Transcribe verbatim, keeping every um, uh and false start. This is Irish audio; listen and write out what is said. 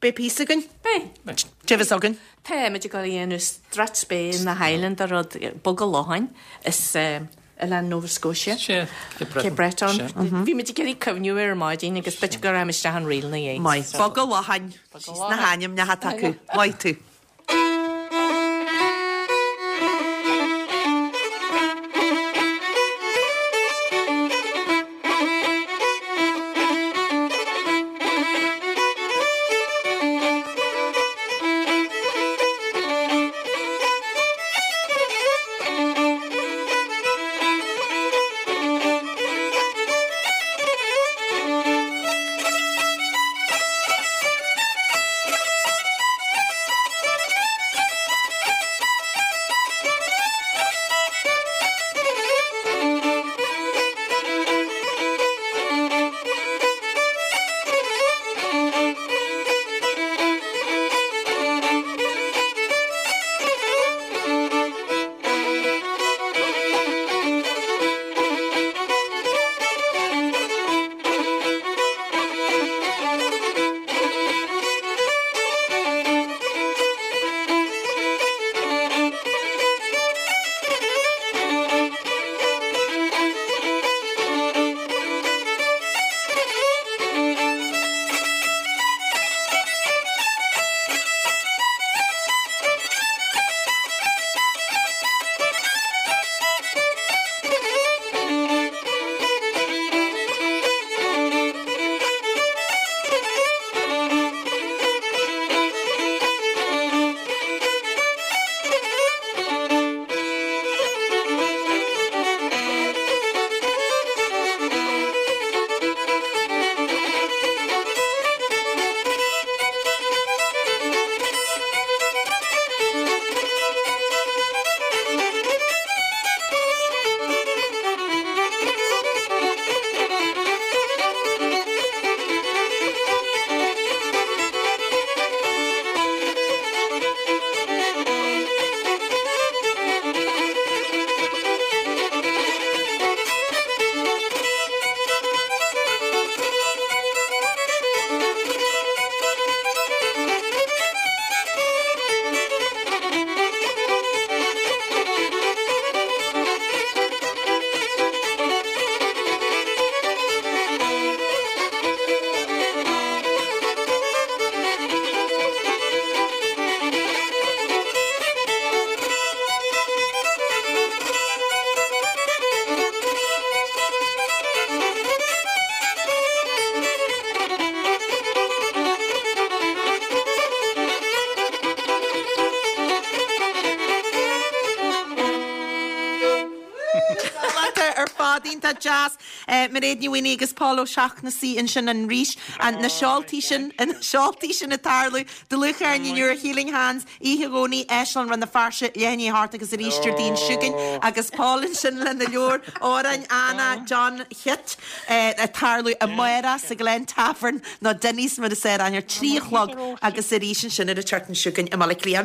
Be písagan? Be? Jevasagan? Tá me go dhéanú Strathspey in na Highland a rud bogal láhain is uh, le Nova Scotia. Sé, Ke Breton. Bhí me geí cymniú ar maidín agus bit go am iste an riil na é. Mai, bogal wahain. Na hanim na hataku. Mai tú. Dínta jazz mar réad níhaine agus Paulo seach na sí in sin an ríis an na seáltí sin an seáltí sin na tarlú de luchar ní nuair healing hands ihe gcónaí eisian ran na farse léní hart agus a ríistir dín siúgan agus Paulin sin le na leor árain Anna John Hit a tarlú a muera sa Glen Tavern ná Dennis mar a sé an ar tríchlog agus a rísin sin a turtan siúgan i mala